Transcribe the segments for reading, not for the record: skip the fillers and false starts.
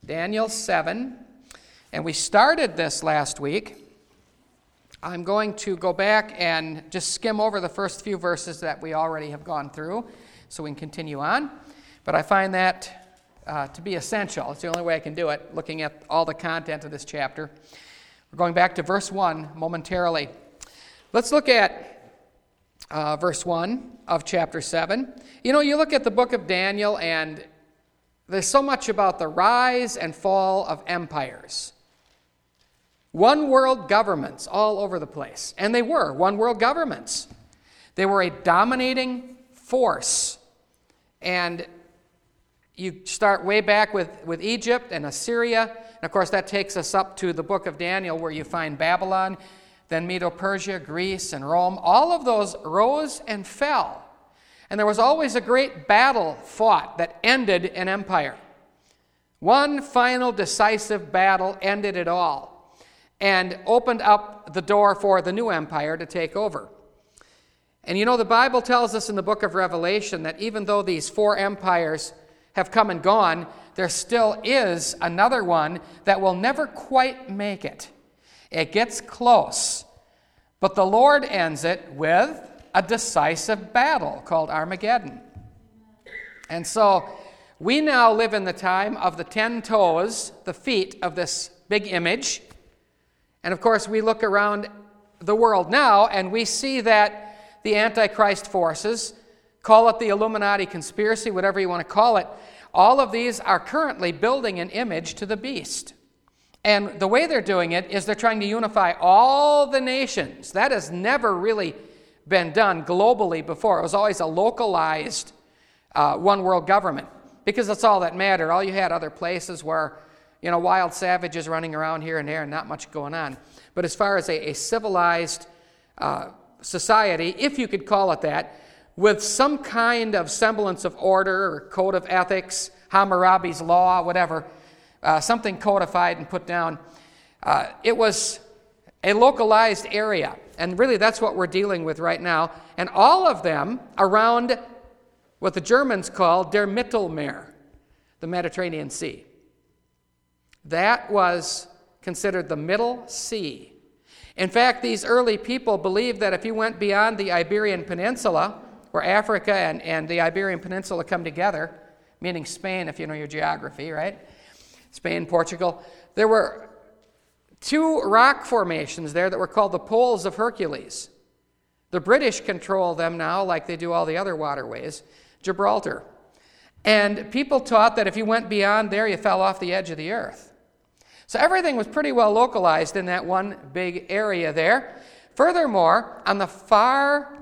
Daniel 7, and we started this last week. I'm going to go back and just skim over the first few verses that we already have gone through so we can continue on. But I find that to be essential. It's the only way I can do it, looking at all the content of this chapter. We're going back to verse 1 momentarily. Let's look at verse 1 of chapter 7. You know, you look at the book of Daniel, and there's so much about the rise and fall of empires. One world governments all over the place. And they were one world governments. They were a dominating force. And you start way back with Egypt and Assyria. And of course, that takes us up to the book of Daniel, where you find Babylon, then Medo-Persia, Greece, and Rome. All of those rose and fell. And there was always a great battle fought that ended an empire. One final decisive battle ended it all and opened up the door for the new empire to take over. And you know, the Bible tells us in the book of Revelation that even though these four empires have come and gone, there still is another one that will never quite make it. It gets close, but the Lord ends it with a decisive battle called Armageddon. And so we now live in the time of the 10 toes, the feet of this big image. And of course, we look around the world now and we see that the Antichrist forces, call it the Illuminati conspiracy, whatever you want to call it, all of these are currently building an image to the beast. And the way they're doing it is they're trying to unify all the nations. That has never really been done globally before. It was always a localized one world government because that's all that mattered. All you had other places where, you know, wild savages running around here and there and not much going on. But as far as a civilized society, if you could call it that, with some kind of semblance of order or code of ethics, Hammurabi's law, whatever, something codified and put down, it was a localized area. And really that's what we're dealing with right now. And all of them around what the Germans called der Mittelmeer, the Mediterranean Sea. That was considered the Middle Sea. In fact, these early people believed that if you went beyond the Iberian Peninsula, where Africa and the Iberian Peninsula come together, meaning Spain, if you know your geography, right? Spain, Portugal. There were two rock formations there that were called the Poles of Hercules. The British control them now like they do all the other waterways. Gibraltar. And people taught that if you went beyond there, you fell off the edge of the earth. So everything was pretty well localized in that one big area there. Furthermore, on the far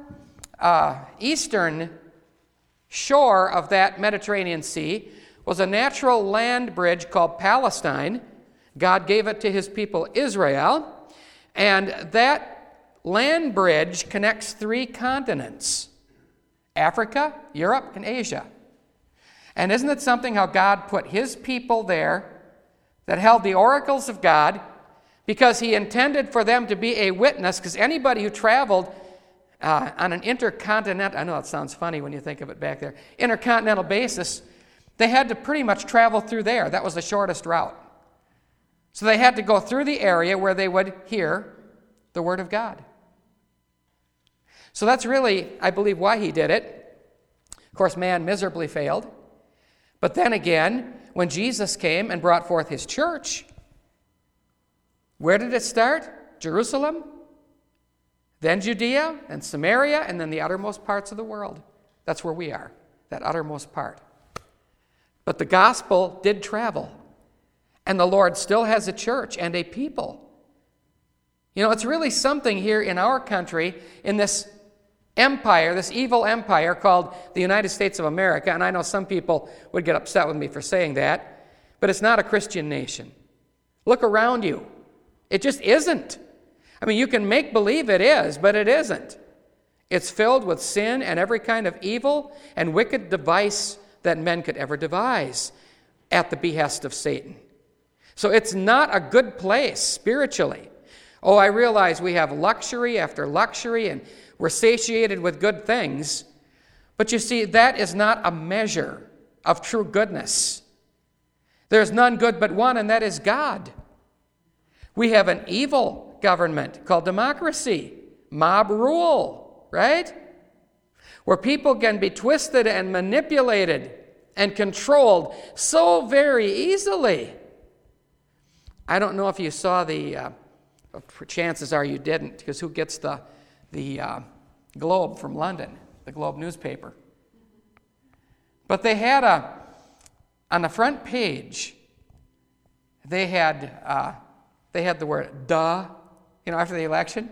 eastern shore of that Mediterranean Sea was a natural land bridge called Palestine. God gave it to his people Israel, and that land bridge connects 3 continents: Africa, Europe, and Asia. And isn't it something how God put his people there that held the oracles of God because he intended for them to be a witness, because anybody who traveled on an intercontinental, I know it sounds funny when you think of it back there, intercontinental basis, they had to pretty much travel through there. That was the shortest route. So they had to go through the area where they would hear the Word of God. So that's really, I believe, why he did it. Of course, man miserably failed. But then again, when Jesus came and brought forth his church, where did it start? Jerusalem, then Judea and Samaria, and then the uttermost parts of the world. That's where we are, that uttermost part. But the gospel did travel. And the Lord still has a church and a people. You know, it's really something here in our country, in this empire, this evil empire called the United States of America, and I know some people would get upset with me for saying that, but it's not a Christian nation. Look around you. It just isn't. I mean, you can make believe it is, but it isn't. It's filled with sin and every kind of evil and wicked device that men could ever devise at the behest of Satan. So it's not a good place spiritually. Oh, I realize we have luxury after luxury and we're satiated with good things, but you see, that is not a measure of true goodness. There's none good but one, and that is God. We have an evil government called democracy, mob rule, right? Where people can be twisted and manipulated and controlled so very easily. I don't know if you saw chances are you didn't, because who gets the Globe from London, the Globe newspaper? But they had on the front page, they had the word "duh," after the election.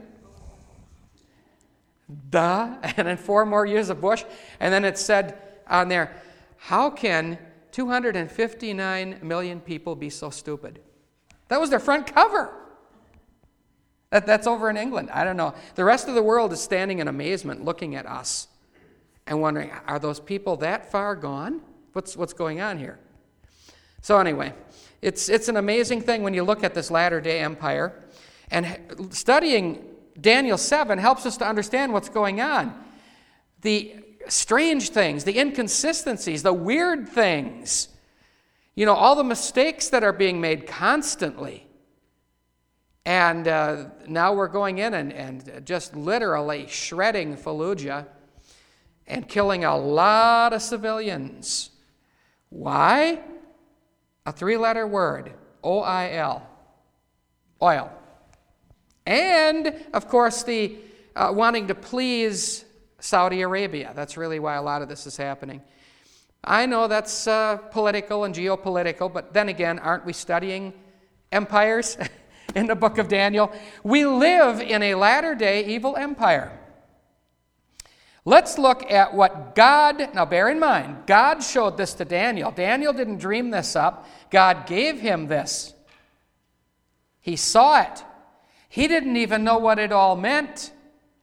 Duh, and then 4 more years of Bush, and then it said on there, how can 259 million people be so stupid? That was their front cover. That's over in England. I don't know. The rest of the world is standing in amazement looking at us and wondering, are those people that far gone? What's going on here? So anyway, it's an amazing thing when you look at this latter-day empire. And studying Daniel 7 helps us to understand what's going on. The strange things, the inconsistencies, the weird things, all the mistakes that are being made constantly. And now we're going in and just literally shredding Fallujah and killing a lot of civilians. Why? A 3-letter word, O-I-L, oil. And, of course, the wanting to please Saudi Arabia. That's really why a lot of this is happening. I know that's political and geopolitical, but then again, aren't we studying empires in the book of Daniel? We live in a latter-day evil empire. Let's look at what God, now bear in mind, God showed this to Daniel. Daniel didn't dream this up. God gave him this. He saw it. He didn't even know what it all meant.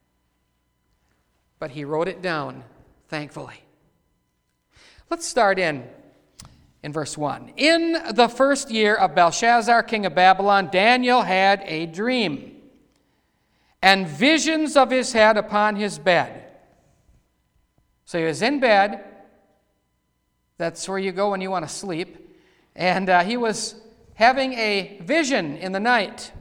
But he wrote it down, thankfully. Let's start in verse 1. In the first year of Belshazzar, king of Babylon, Daniel had a dream, and visions of his head upon his bed. So he was in bed. That's where you go when you want to sleep. And he was having a vision in the night.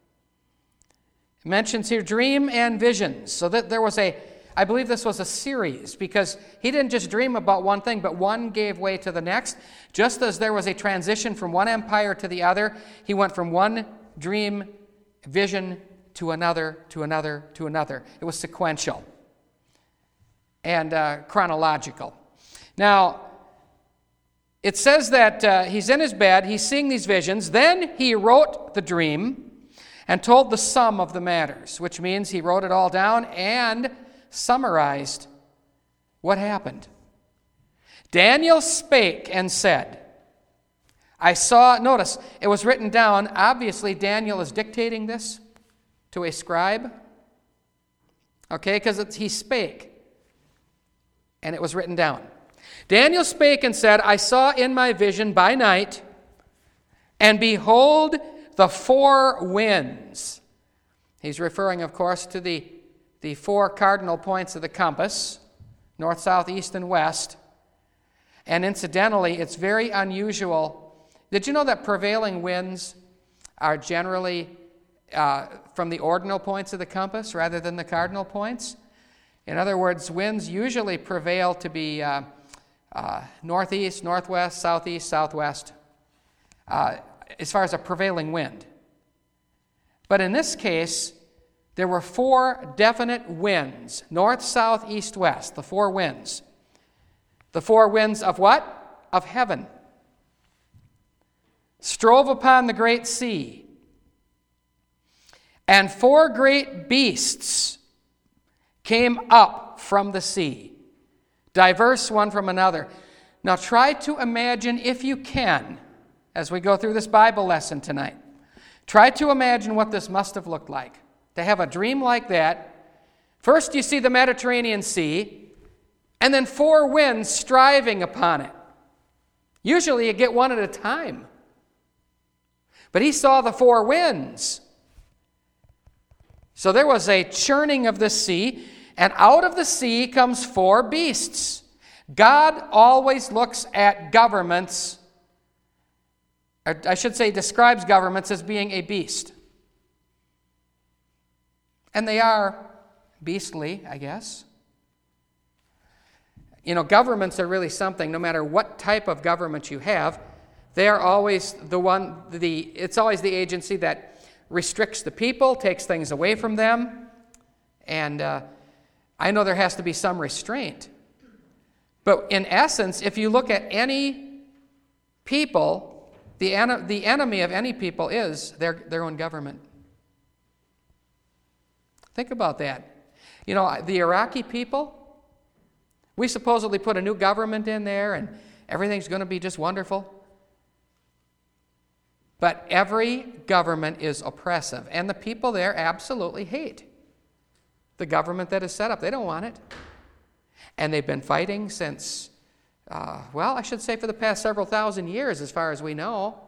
It mentions here dream and visions. So that there was I believe this was a series, because he didn't just dream about one thing, but one gave way to the next. Just as there was a transition from one empire to the other, he went from one dream, vision, to another, to another, to another. It was sequential and chronological. Now, it says that he's in his bed, he's seeing these visions, then he wrote the dream and told the sum of the matters, which means he wrote it all down and summarized what happened. Daniel spake and said, notice, it was written down. Obviously, Daniel is dictating this to a scribe. Okay, because he spake, and it was written down. Daniel spake and said, I saw in my vision by night, and behold, the 4 winds. He's referring, of course, to the 4 cardinal points of the compass, north, south, east, and west. And incidentally, it's very unusual. Did you know that prevailing winds are generally from the ordinal points of the compass rather than the cardinal points? In other words, winds usually prevail to be northeast, northwest, southeast, southwest, as far as a prevailing wind. But in this case, there were 4 definite winds, north, south, east, west, the 4 winds. The 4 winds of what? Of heaven. Strove upon the great sea. And 4 great beasts came up from the sea, diverse one from another. Now try to imagine, if you can, as we go through this Bible lesson tonight, try to imagine what this must have looked like. To have a dream like that. First you see the Mediterranean Sea, and then 4 winds striving upon it. Usually you get one at a time. But he saw the 4 winds. So there was a churning of the sea, and out of the sea comes 4 beasts. God always looks at governments or I should say describes governments as being a beast. And they are beastly, I guess. Governments are really something. No matter what type of government you have, they are always it's always the agency that restricts the people, takes things away from them. And I know there has to be some restraint. But in essence, if you look at any people, the enemy of any people is their own government. Think about that. The Iraqi people, we supposedly put a new government in there and everything's going to be just wonderful. But every government is oppressive, and the people there absolutely hate the government that is set up. They don't want it. And they've been fighting since, I should say for the past several thousand years, as far as we know.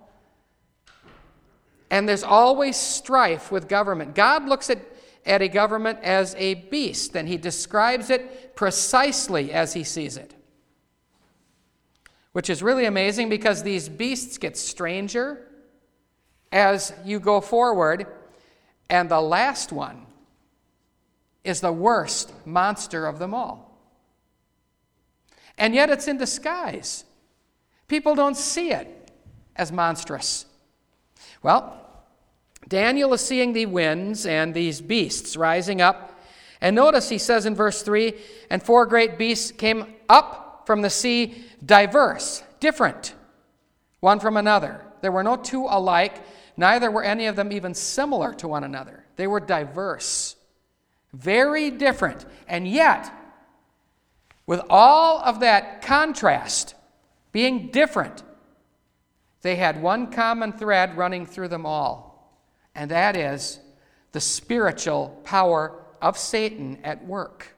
And there's always strife with government. God looks at a government as a beast, and he describes it precisely as he sees it. Which is really amazing, because these beasts get stranger as you go forward, and the last one is the worst monster of them all. And yet it's in disguise. People don't see it as monstrous. Well, Daniel is seeing the winds and these beasts rising up. And notice he says in verse 3, and 4 great beasts came up from the sea, diverse, different, one from another. There were no two alike, neither were any of them even similar to one another. They were diverse, very different. And yet, with all of that contrast, being different, they had one common thread running through them all, and that is the spiritual power of Satan at work.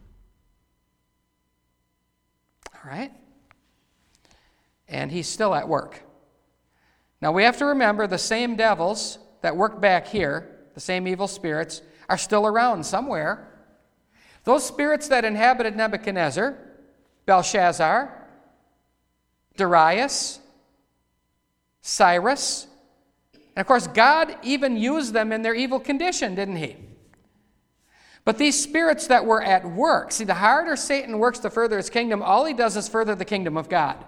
All right? And he's still at work. Now we have to remember the same devils that work back here, the same evil spirits, are still around somewhere. Those spirits that inhabited Nebuchadnezzar, Belshazzar, Darius, Cyrus, and of course God even used them in their evil condition, didn't he? But these spirits that were at work, see, the harder Satan works to further his kingdom, all he does is further the kingdom of God.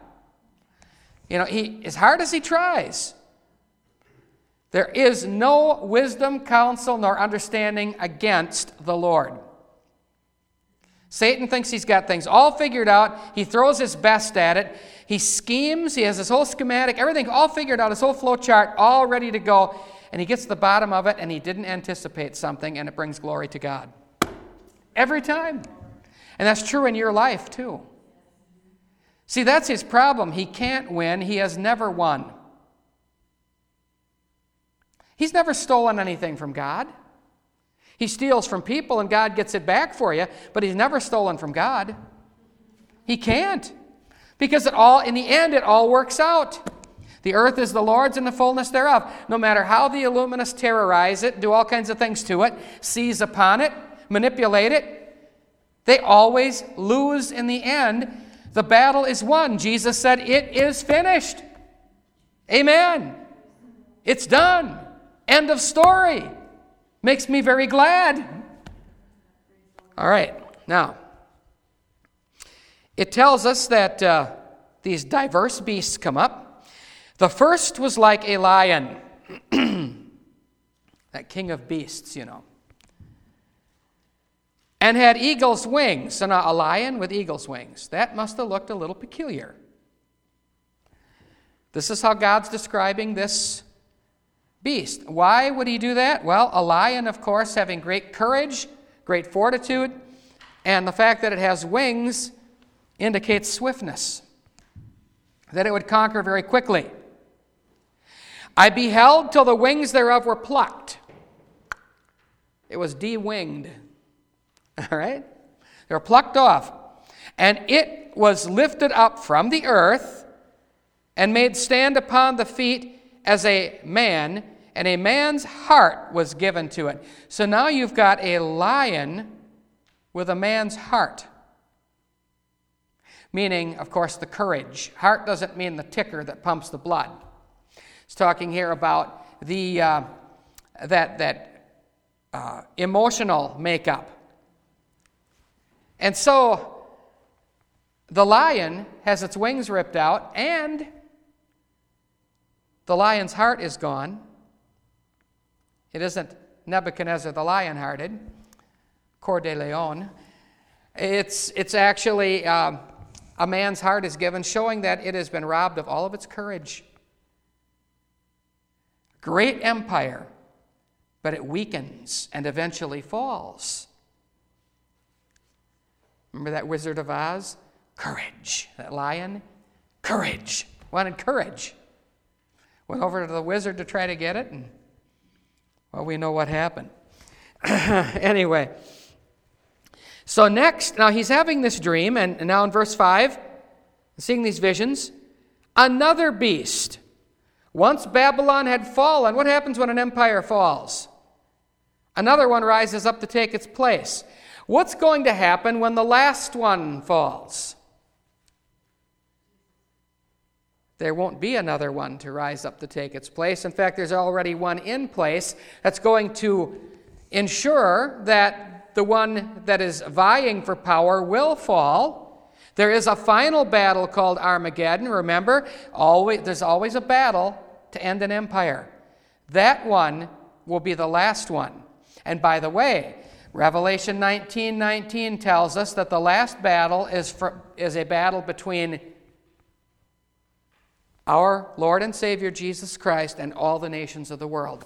As hard as he tries, there is no wisdom, counsel, nor understanding against the Lord. Satan thinks he's got things all figured out. He throws his best at it. He schemes. He has his whole schematic, everything all figured out, his whole flow chart all ready to go. And he gets to the bottom of it, and he didn't anticipate something, and it brings glory to God. Every time. And that's true in your life, too. See, that's his problem. He can't win. He has never won. He's never stolen anything from God. He steals from people and God gets it back for you, but he's never stolen from God. He can't. Because in the end, it all works out. The earth is the Lord's and the fullness thereof. No matter how the Illuminists terrorize it, do all kinds of things to it, seize upon it, manipulate it, they always lose in the end. The battle is won. Jesus said, "It is finished." Amen. It's done. End of story. Makes me very glad. All right. Now, it tells us that these diverse beasts come up. The first was like a lion. That king of beasts, and had eagle's wings. So now a lion with eagle's wings. That must have looked a little peculiar. This is how God's describing this beast. Why would he do that? Well, a lion, of course, having great courage, great fortitude, and the fact that it has wings indicates swiftness, that it would conquer very quickly. I beheld till the wings thereof were plucked. It was de-winged. All right? They were plucked off. And it was lifted up from the earth and made stand upon the feet as a man, and a man's heart was given to it. So now you've got a lion with a man's heart. Meaning, of course, the courage. Heart doesn't mean the ticker that pumps the blood. He's talking here about the emotional makeup. And so the lion has its wings ripped out, and the lion's heart is gone. It isn't Nebuchadnezzar the lion-hearted, Cœur de Lion. It's actually a man's heart is given, showing that it has been robbed of all of its courage. Great empire, but it weakens and eventually falls. Remember that Wizard of Oz? Courage. That lion? Courage. Wanted courage. Went over to the wizard to try to get it, and, well, we know what happened. Anyway, so next, now he's having this dream, and now in verse 5, seeing these visions, another beast. Once Babylon had fallen, what happens when an empire falls? Another one rises up to take its place. What's going to happen when the last one falls? There won't be another one to rise up to take its place. In fact, there's already one in place that's going to ensure that the one that is vying for power will fall. There is a final battle called Armageddon. Remember, there's always a battle to end an empire. That one will be the last one. And by the way, Revelation 19:19 tells us that the last battle is a battle between our Lord and Savior Jesus Christ and all the nations of the world.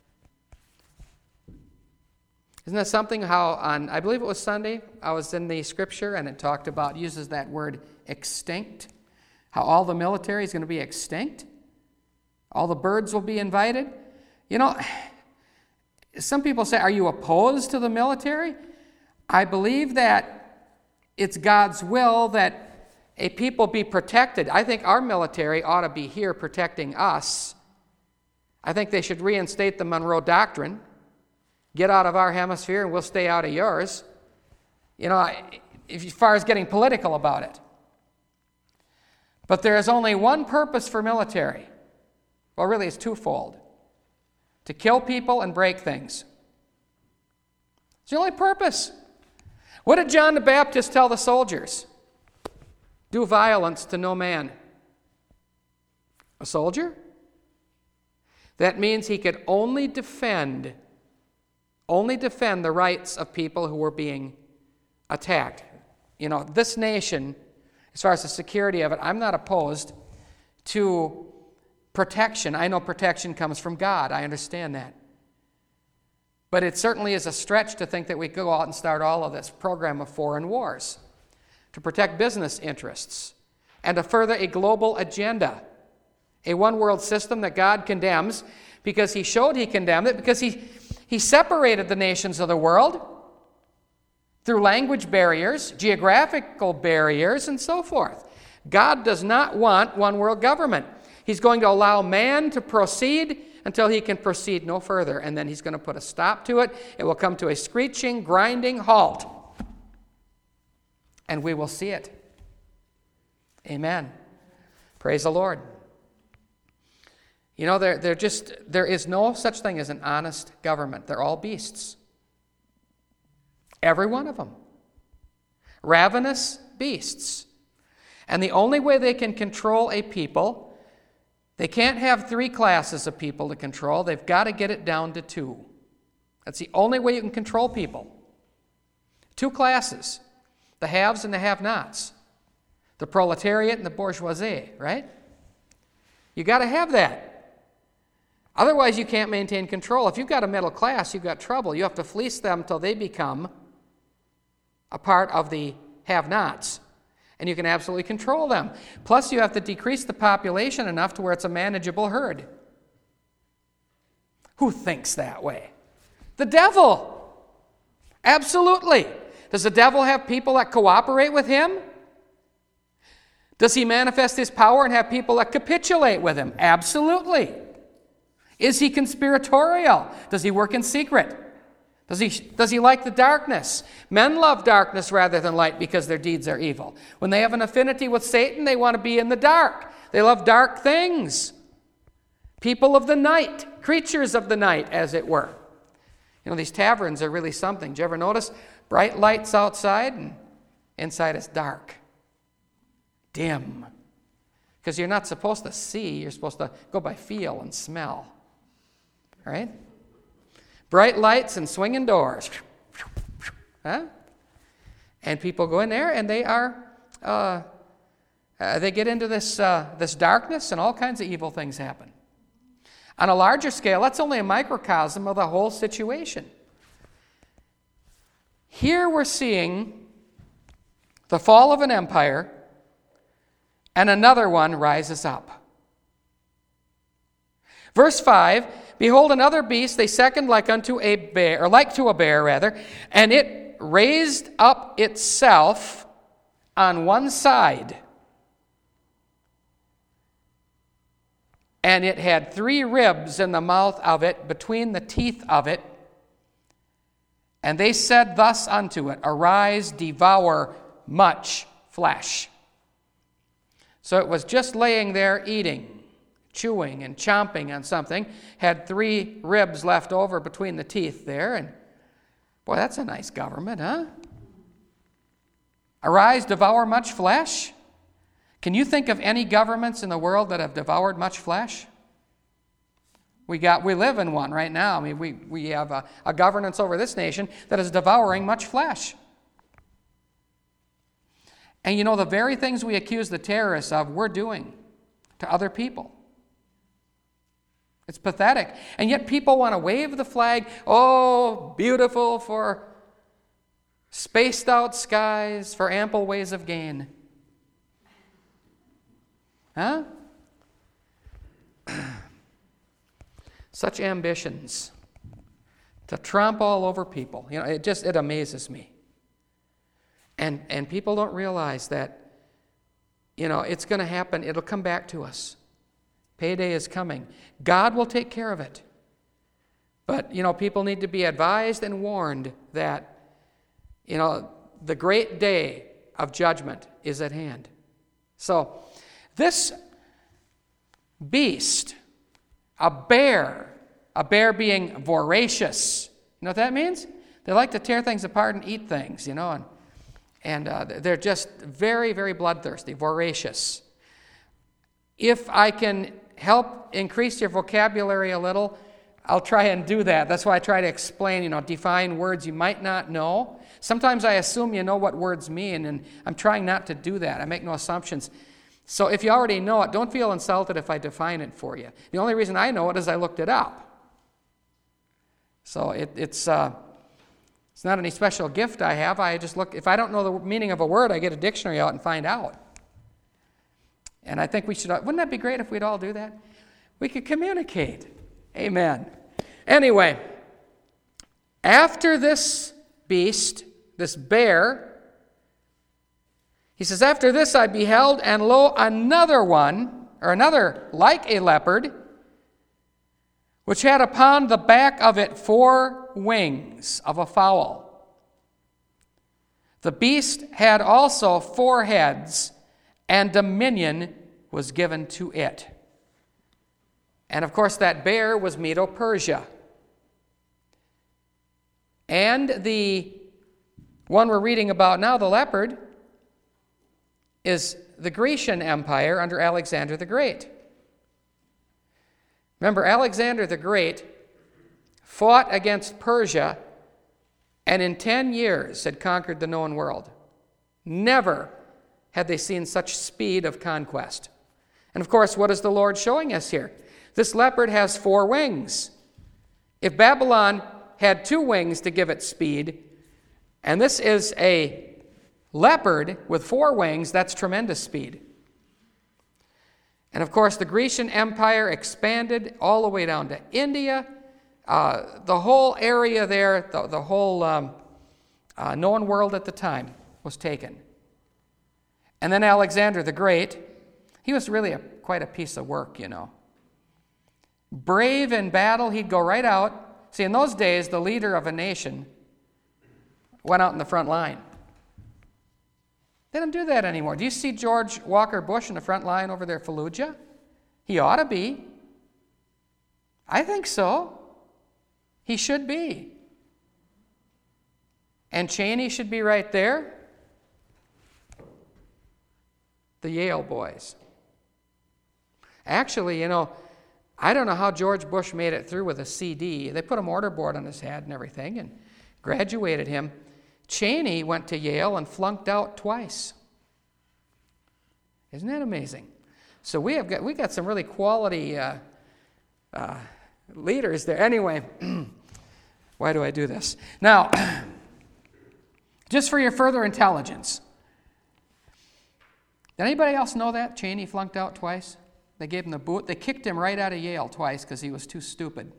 Isn't that something how I believe it was Sunday, I was in the scripture and it uses that word extinct, how all the military is going to be extinct. All the birds will be invited. You know, some people say, are you opposed to the military? I believe that it's God's will that a people be protected. I think our military ought to be here protecting us. I think they should reinstate the Monroe Doctrine. Get out of our hemisphere and we'll stay out of yours. You know, as far as getting political about it. But there is only one purpose for military. Well, really, it's twofold. To kill people and break things. It's the only purpose. What did John the Baptist tell the soldiers? Do violence to no man. A soldier? That means he could only defend the rights of people who were being attacked. You know, this nation, as far as the security of it, I'm not opposed to protection. I know protection comes from God. I understand that. But it certainly is a stretch to think that we could go out and start all of this program of foreign wars to protect business interests and to further a global agenda, a one-world system that God condemns because he showed he condemned it, because he separated the nations of the world through language barriers, geographical barriers, and so forth. God does not want one-world government. He's going to allow man to proceed until he can proceed no further, and then he's going to put a stop to it. It will come to a screeching, grinding halt, and we will see it. Amen. Praise the Lord. You know, there is no such thing as an honest government. They're all beasts. Every one of them. Ravenous beasts. And the only way they can control a people, they can't have 3 classes of people to control. They've got to get it down to 2. That's the only way you can control people. 2 classes. The haves and the have-nots. The proletariat and the bourgeoisie, right? You got to have that. Otherwise, you can't maintain control. If you've got a middle class, you've got trouble. You have to fleece them until they become a part of the have-nots. And you can absolutely control them. Plus, you have to decrease the population enough to where it's a manageable herd. Who thinks that way? The devil. Absolutely. Does the devil have people that cooperate with him? Does he manifest his power and have people that capitulate with him? Absolutely. Is he conspiratorial? Does he work in secret? Does he like the darkness? Men love darkness rather than light because their deeds are evil. When they have an affinity with Satan, they want to be in the dark. They love dark things. People of the night, creatures of the night, as it were. You know, these taverns are really something. Did you ever notice bright lights outside and inside it's dark, dim? Because you're not supposed to see, you're supposed to go by feel and smell. Right? Bright lights and swinging doors. Huh? And people go in there and they get into this darkness and all kinds of evil things happen. On a larger scale, that's only a microcosm of the whole situation. Here we're seeing the fall of an empire, and another one rises up. Verse 5, behold, another beast, they second like unto a bear, or like to a bear rather, and it raised up itself on one side. And it had 3 ribs in the mouth of it, between the teeth of it. And they said thus unto it, arise, devour much flesh. So it was just laying there eating, chewing and chomping on something, had 3 ribs left over between the teeth there, and boy, that's a nice government, huh? Arise, devour much flesh? Can you think of any governments in the world that have devoured much flesh? We live in one right now. I mean, we have a governance over this nation that is devouring much flesh. And you know, the very things we accuse the terrorists of, we're doing to other people. It's pathetic. And yet people want to wave the flag, oh, beautiful for spaced out skies, for ample ways of gain. Huh? Such ambitions to tromp all over people. You know, it amazes me. And people don't realize that, you know, it's going to happen. It'll come back to us. Payday is coming. God will take care of it. But, you know, people need to be advised and warned that, you know, the great day of judgment is at hand. So, this beast, a bear being voracious, you know what that means? They like to tear things apart and eat things, you know, and they're just very, very bloodthirsty, voracious. If I can help increase your vocabulary a little, I'll try and do that. That's why I try to explain, you know, define words you might not know. Sometimes I assume you know what words mean, and I'm trying not to do that. I make no assumptions. So if you already know it, don't feel insulted if I define it for you. The only reason I know it is I looked it up. So it's not any special gift I have. I just look. If I don't know the meaning of a word, I get a dictionary out and find out. And I think we should. Wouldn't that be great if we'd all do that? We could communicate. Amen. Anyway, after this beast, this bear, he says, after this I beheld, and lo, another one, or another like a leopard, which had upon the back of it 4 wings of a fowl. The beast had also 4 heads, and dominion was given to it. And of course, that bear was Medo-Persia. And the one we're reading about now, the leopard, is the Grecian Empire under Alexander the Great. Remember, Alexander the Great fought against Persia and in 10 years had conquered the known world. Never had they seen such speed of conquest. And of course, what is the Lord showing us here? This leopard has 4 wings. If Babylon had 2 wings to give it speed, and this is a leopard with 4 wings, that's tremendous speed. And of course, the Grecian Empire expanded all the way down to India. The whole area there, the whole known world at the time was taken. And then Alexander the Great, he was really quite a piece of work, you know. Brave in battle, he'd go right out. See, in those days, the leader of a nation went out in the front line. They don't do that anymore. Do you see George Walker Bush in the front line over there, Fallujah? He ought to be. I think so. He should be. And Cheney should be right there. The Yale boys. Actually, I don't know how George Bush made it through with a CD. They put a mortarboard on his head and everything and graduated him. Cheney went to Yale and flunked out twice. Isn't that amazing? So we got some really quality leaders there. Anyway, why do I do this? Now, just for your further intelligence, did anybody else know that Cheney flunked out twice? They gave him the boot. They kicked him right out of Yale twice because he was too stupid.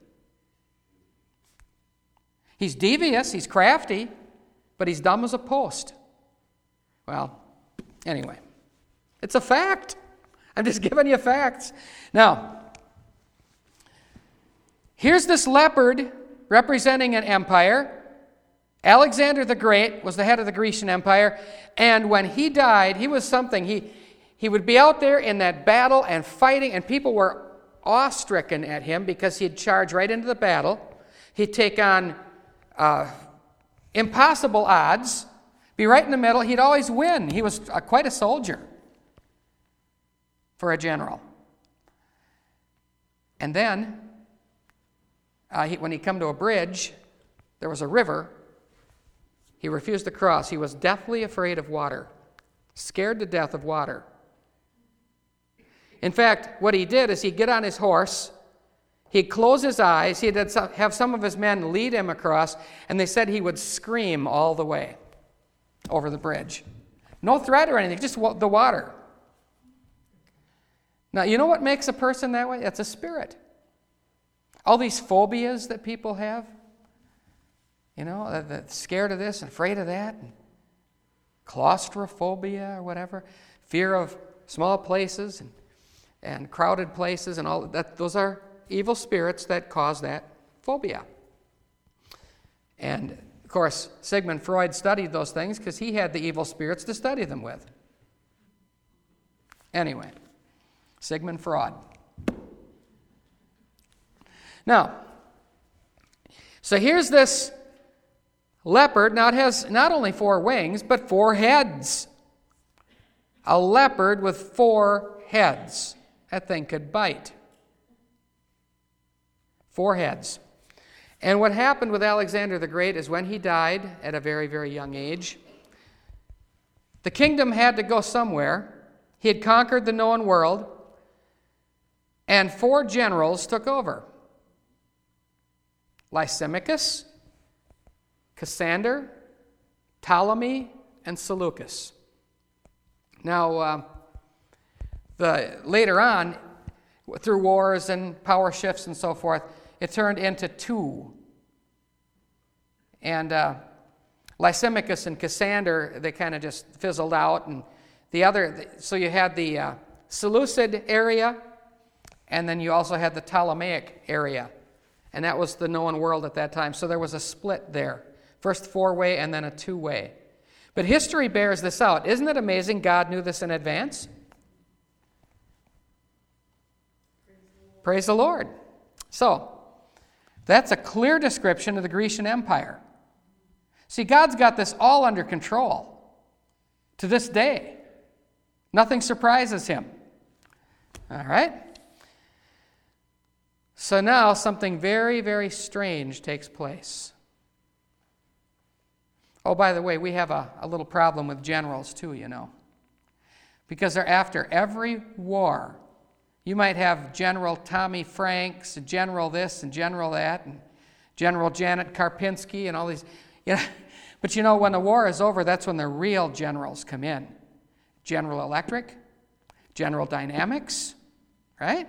He's devious, he's crafty, but he's dumb as a post. Well, anyway, it's a fact. I'm just giving you facts. Now, here's this leopard representing an empire. Alexander the Great was the head of the Grecian Empire, and when he died, he was something. He would be out there in that battle and fighting, and people were awe-stricken at him because he'd charge right into the battle. He'd take on impossible odds, be right in the middle. He'd always win. He was quite a soldier for a general. And then, when he come to a bridge, there was a river. He refused to cross. He was deathly afraid of water, scared to death of water. In fact, what he did is he'd get on his horse, he'd close his eyes, he'd have some of his men lead him across, and they said he would scream all the way over the bridge. No threat or anything, just the water. Now, you know what makes a person that way? That's a spirit. All these phobias that people have, they're scared of this and afraid of that, and claustrophobia or whatever, fear of small places and crowded places and all that. Those are evil spirits that cause that phobia. And, of course, Sigmund Freud studied those things because he had the evil spirits to study them with. Anyway, Sigmund Freud. Now, so here's this leopard. Now, it has not only 4 wings, but 4 heads. A leopard with 4 heads. That thing could bite. 4 heads. And what happened with Alexander the Great is when he died at a very, very young age, the kingdom had to go somewhere. He had conquered the known world, and 4 generals took over. Lysimachus, Cassander, Ptolemy, and Seleucus. Now, later on, through wars and power shifts and so forth, it turned into 2. And Lysimachus and Cassander, they kind of just fizzled out. And so you had the Seleucid area, and then you also had the Ptolemaic area. And that was the known world at that time. So there was a split there. First 4-way and then a 2-way. But history bears this out. Isn't it amazing God knew this in advance? Praise the Lord. So, that's a clear description of the Grecian Empire. See, God's got this all under control to this day. Nothing surprises him. All right? So now something very, very strange takes place. Oh, by the way, we have a little problem with generals too, because they're after every war. You might have General Tommy Franks, General this and General that, and General Janet Karpinski and all these. But when the war is over, that's when the real generals come in. General Electric, General Dynamics, right?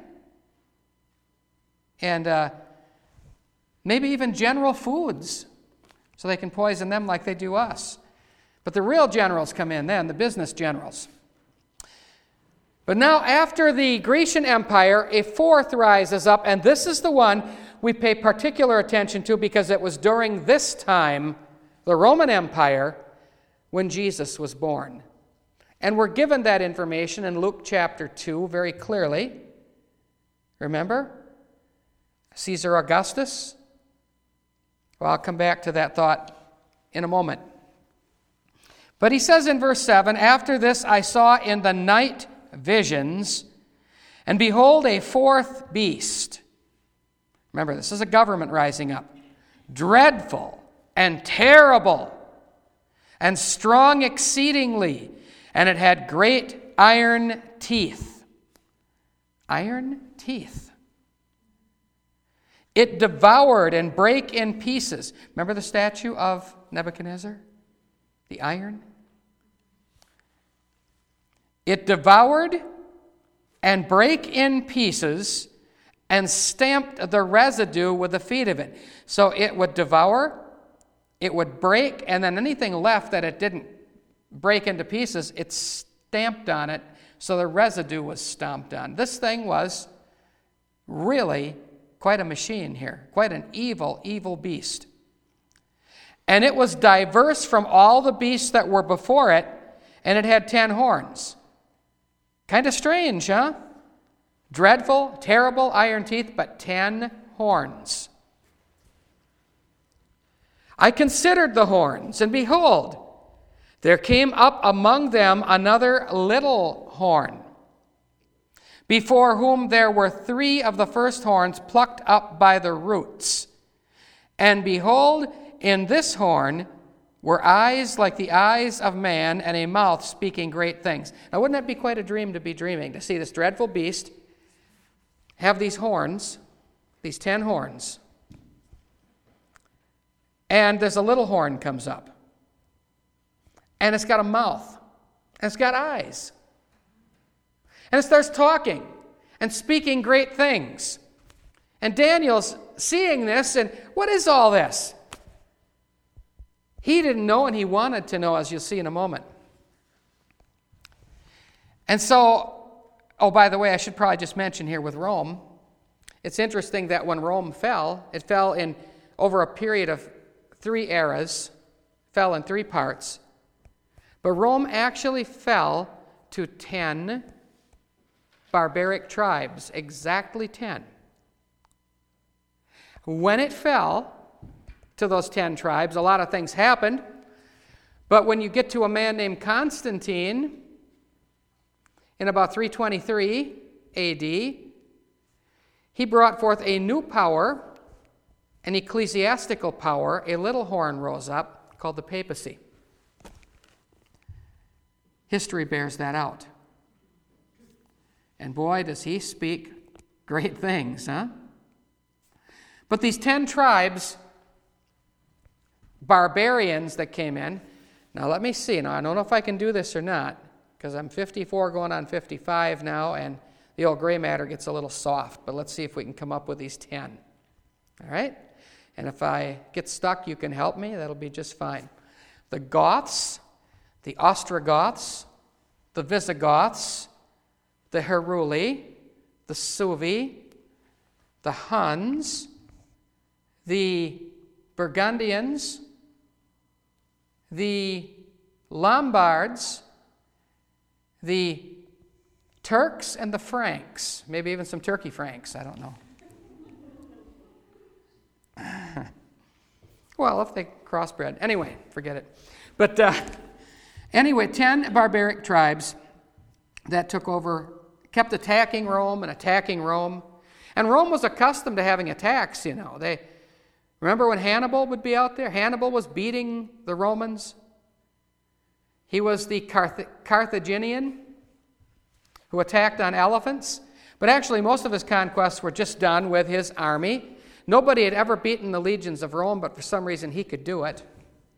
And maybe even General Foods, so they can poison them like they do us. But the real generals come in then, the business generals. But now, after the Grecian Empire, a 4th rises up, and this is the one we pay particular attention to because it was during this time, the Roman Empire, when Jesus was born. And we're given that information in Luke chapter 2 very clearly. Remember? Caesar Augustus? Well, I'll come back to that thought in a moment. But he says in verse 7, "After this I saw in the night visions, and behold, a fourth beast." Remember, this is a government rising up. "Dreadful and terrible and strong exceedingly, and it had great iron teeth." Iron teeth. "It devoured and brake in pieces." Remember the statue of Nebuchadnezzar? The iron? "It devoured and brake in pieces and stamped the residue with the feet of it." So it would devour, it would break, and then anything left that it didn't break into pieces, it stamped on it, so the residue was stomped on. This thing was really quite a machine here, quite an evil, evil beast. "And it was diverse from all the beasts that were before it, and it had 10 horns. Kind of strange, huh? Dreadful, terrible, iron teeth, but 10 horns. "I considered the horns, and behold, there came up among them another little horn, before whom there were 3 of the first horns plucked up by the roots. And behold, in this horn were eyes like the eyes of man, and a mouth speaking great things." Now, wouldn't that be quite a dream to be dreaming, to see this dreadful beast have these horns, these 10 horns, and there's a little horn comes up, and it's got a mouth, and it's got eyes, and it starts talking and speaking great things. And Daniel's seeing this, and what is all this? He didn't know, and he wanted to know, as you'll see in a moment. And so, oh, by the way, I should probably just mention here with Rome, it's interesting that when Rome fell, it fell in over a period of 3 eras, fell in 3 parts. But Rome actually fell to 10 barbaric tribes, exactly 10. When it fell to those 10 tribes, a lot of things happened. But when you get to a man named Constantine in about 323 AD, he brought forth a new power, an ecclesiastical power. A little horn rose up called the papacy. History bears that out. And boy, does he speak great things, huh? But these 10 tribes, barbarians that came in. Now let me see. Now I don't know if I can do this or not, because I'm 54 going on 55 now, and the old gray matter gets a little soft. But let's see if we can come up with these 10. All right? And if I get stuck, you can help me. That'll be just fine. The Goths, the Ostrogoths, the Visigoths, the Heruli, the Suevi, the Huns, the Burgundians, the Lombards, the Turks, and the Franks. Maybe even some turkey Franks, I don't know. Well, if they crossbred. Anyway, forget it. But anyway, 10 barbaric tribes that took over, kept attacking Rome and attacking Rome. And Rome was accustomed to having attacks, you know. Remember when Hannibal would be out there? Hannibal was beating the Romans. He was the Carthaginian who attacked on elephants. But actually, most of his conquests were just done with his army. Nobody had ever beaten the legions of Rome, but for some reason he could do it.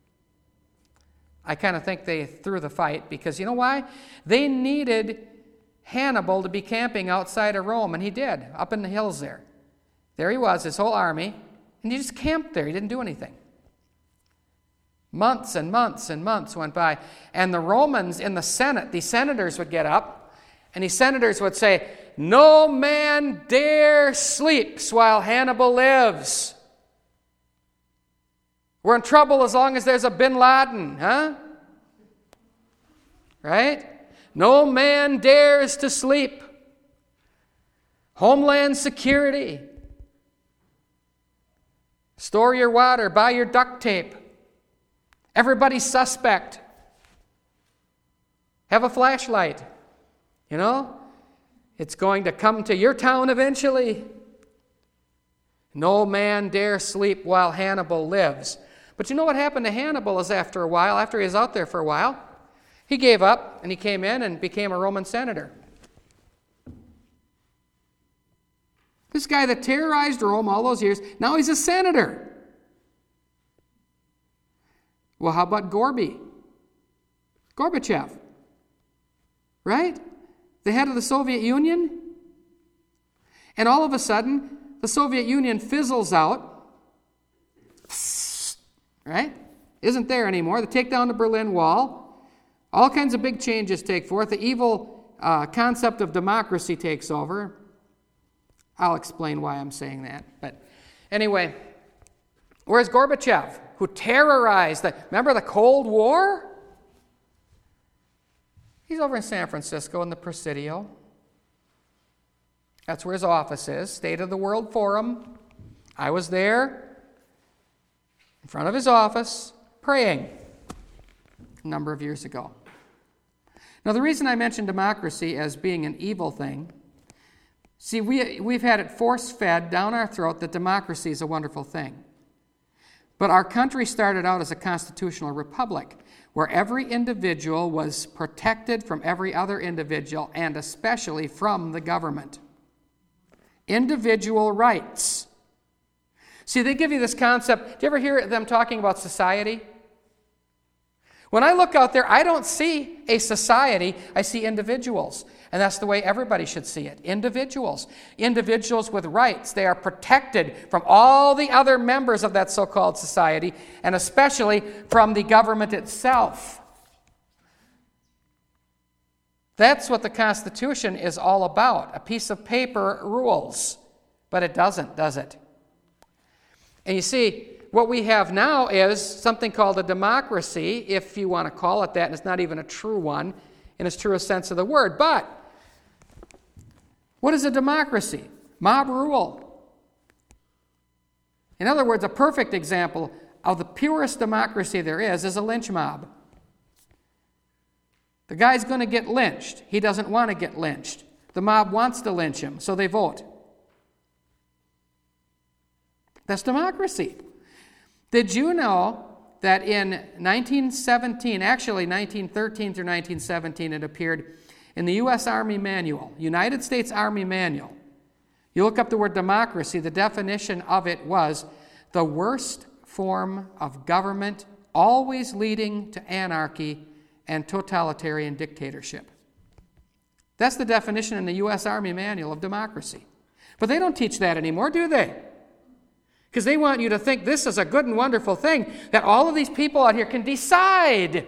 I kind of think they threw the fight because, you know why? They needed Hannibal to be camping outside of Rome, and he did, up in the hills there. There he was, his whole army, and he just camped there. He didn't do anything. Months and months and months went by, and the Romans in the Senate, the senators would get up, and the senators would say, "No man dare sleeps while Hannibal lives. We're in trouble as long as there's a bin Laden, huh? Right? No man dares to sleep. Homeland security. Store your water, buy your duct tape. Everybody's suspect. Have a flashlight. You know, it's going to come to your town eventually. No man dare sleep while Hannibal lives. But you know what happened to Hannibal is after a while, after he was out there for a while, he gave up and he came in and became a Roman senator. This guy that terrorized Rome all those years, now he's a senator. Well, how about Gorbachev? Right? The head of the Soviet Union? And all of a sudden, the Soviet Union fizzles out. Right? Isn't there anymore. They take down the Berlin Wall. All kinds of big changes take forth. The evil concept of democracy takes over. I'll explain why I'm saying that. But anyway, where's Gorbachev, who terrorized remember the Cold War? He's over in San Francisco in the Presidio. That's where his office is, State of the World Forum. I was there in front of his office praying a number of years ago. Now, the reason I mention democracy as being an evil thing, see, we've had it force-fed down our throat that democracy is a wonderful thing. But our country started out as a constitutional republic where every individual was protected from every other individual and especially from the government. Individual rights. See, they give you this concept. Do you ever hear them talking about society? When I look out there, I don't see a society, I see individuals. And that's the way everybody should see it. Individuals. Individuals with rights. They are protected from all the other members of that so-called society, and especially from the government itself. That's what the Constitution is all about. A piece of paper rules. But it doesn't, does it? And you see, what we have now is something called a democracy, if you want to call it that, and it's not even a true one in its truest sense of the word. But what is a democracy? Mob rule. In other words, a perfect example of the purest democracy there is a lynch mob. The guy's going to get lynched. He doesn't want to get lynched. The mob wants to lynch him, so they vote. That's democracy. Did you know that in 1917, actually 1913 through 1917, it appeared in the U.S. Army Manual, United States Army Manual. You look up the word democracy, the definition of it was the worst form of government, always leading to anarchy and totalitarian dictatorship. That's the definition in the U.S. Army Manual of democracy. But they don't teach that anymore, do they? Because they want you to think this is a good and wonderful thing, that all of these people out here can decide.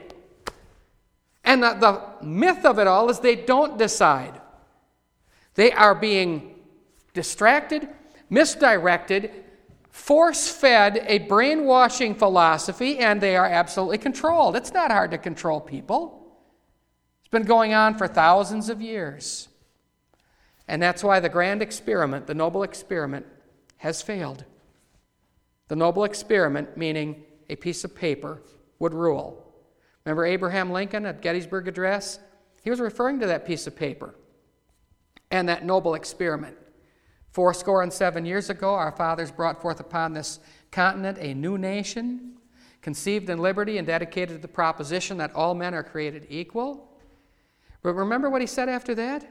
And the myth of it all is they don't decide. They are being distracted, misdirected, force-fed a brainwashing philosophy, and they are absolutely controlled. It's not hard to control people. It's been going on for thousands of years. And that's why the grand experiment, the noble experiment, has failed. The noble experiment, meaning a piece of paper, would rule. Remember Abraham Lincoln at Gettysburg Address? He was referring to that piece of paper and that noble experiment. 77 years ago, our fathers brought forth upon this continent a new nation, conceived in liberty and dedicated to the proposition that all men are created equal. But remember what he said after that?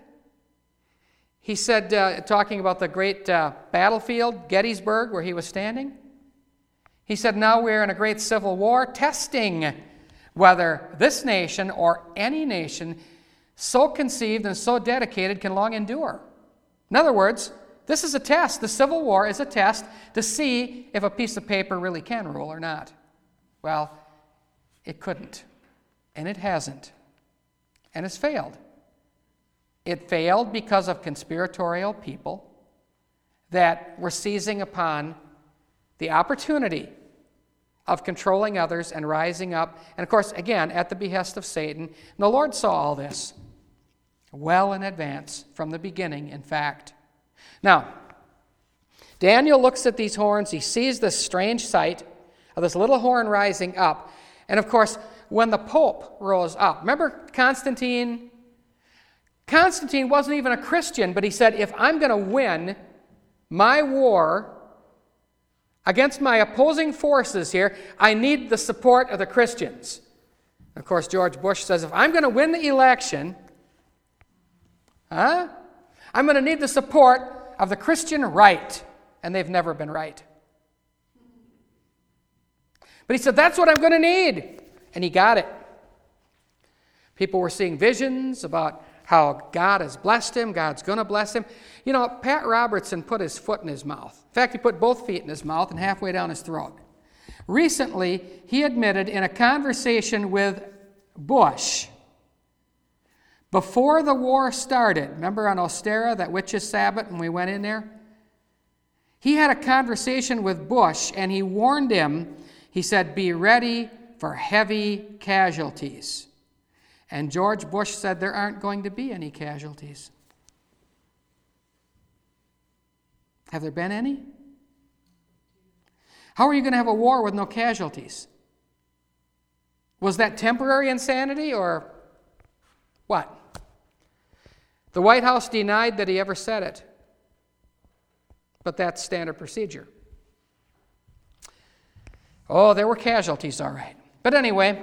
He said, talking about the great battlefield, Gettysburg, where he was standing, he said, now we're in a great civil war, testing whether this nation or any nation so conceived and so dedicated can long endure. In other words, this is a test. The Civil War is a test to see if a piece of paper really can rule or not. Well, it couldn't, and it hasn't, and it's failed. It failed because of conspiratorial people that were seizing upon the opportunity of controlling others and rising up. And of course, again, at the behest of Satan. And the Lord saw all this well in advance, from the beginning, in fact. Now, Daniel looks at these horns. He sees this strange sight of this little horn rising up. And of course, when the Pope rose up, remember Constantine? Constantine wasn't even a Christian, but he said, if I'm going to win my war against my opposing forces here, I need the support of the Christians. Of course, George Bush says, if I'm going to win the election, I'm going to need the support of the Christian right. And they've never been right. But he said, that's what I'm going to need. And he got it. People were seeing visions about how God has blessed him, God's going to bless him. You know, Pat Robertson put his foot in his mouth. In fact, he put both feet in his mouth and halfway down his throat. Recently, he admitted in a conversation with Bush, before the war started, remember on Ostara, that witches' Sabbath, when we went in there? He had a conversation with Bush, and he warned him, he said, be ready for heavy casualties. And George Bush said there aren't going to be any casualties. Have there been any? How are you going to have a war with no casualties? Was that temporary insanity or what? The White House denied that he ever said it. But that's standard procedure. Oh, there were casualties, all right. But anyway,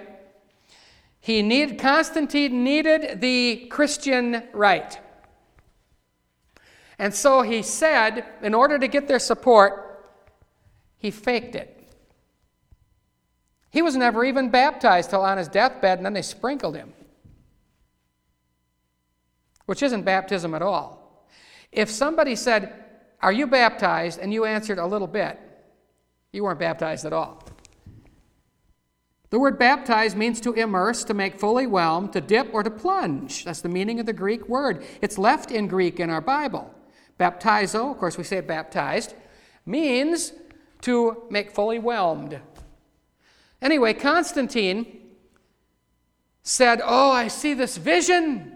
Constantine needed the Christian right. And so he said, in order to get their support, he faked it. He was never even baptized till on his deathbed, and then they sprinkled him, which isn't baptism at all. If somebody said, are you baptized? And you answered a little bit, you weren't baptized at all. The word baptize means to immerse, to make fully whelmed, to dip, or to plunge. That's the meaning of the Greek word. It's left in Greek in our Bible. Baptizo, of course we say baptized, means to make fully whelmed. Anyway, Constantine said, oh, I see this vision.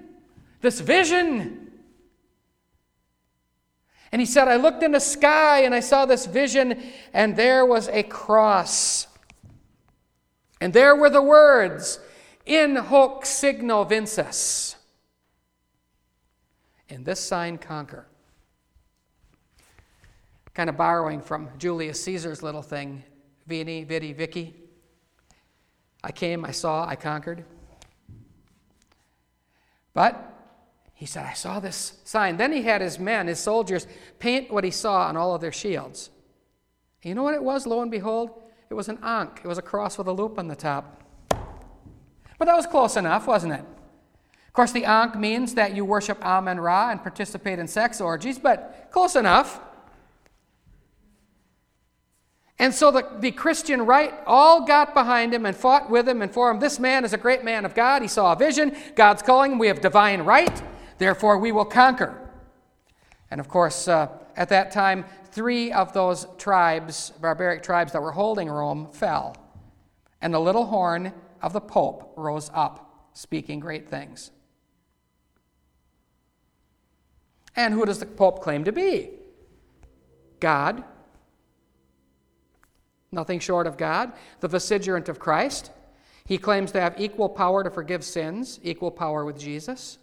And he said, I looked in the sky and I saw this vision, and there was a cross. And there were the words, in hoc signo vinces. In this sign conquer. Kind of borrowing from Julius Caesar's little thing, Veni, Vidi, Vici. I came, I saw, I conquered. But he said, I saw this sign. Then he had his men, his soldiers, paint what he saw on all of their shields. And you know what it was, lo and behold? It was an ankh. It was a cross with a loop on the top. But that was close enough, wasn't it? Of course, the ankh means that you worship Amun-Ra and participate in sex orgies, but close enough. And so the Christian right all got behind him and fought with him and for him. This man is a great man of God. He saw a vision. God's calling him. We have divine right. Therefore, we will conquer. And of course, at that time, 3 of those tribes, barbaric tribes that were holding Rome, fell. And the little horn of the Pope rose up, speaking great things. And who does the Pope claim to be? God. Nothing short of God. The vicegerent of Christ. He claims to have equal power to forgive sins, equal power with Jesus.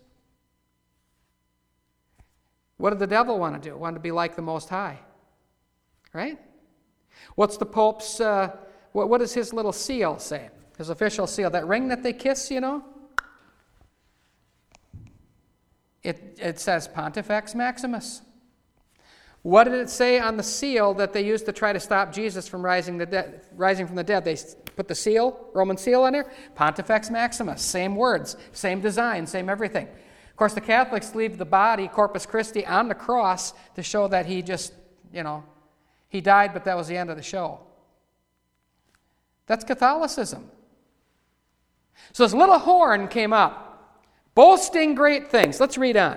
What did the devil want to do? Want to be like the Most High. Right? What's the Pope's, what does his little seal say? His official seal, that ring that they kiss, you know? It says Pontifex Maximus. What did it say on the seal that they used to try to stop Jesus from rising from the dead? They put the seal, Roman seal on there. Pontifex Maximus. Same words, same design, same everything. Of course, the Catholics leave the body, Corpus Christi, on the cross to show that he just, he died, but that was the end of the show. That's Catholicism. So this little horn came up, boasting great things. Let's read on.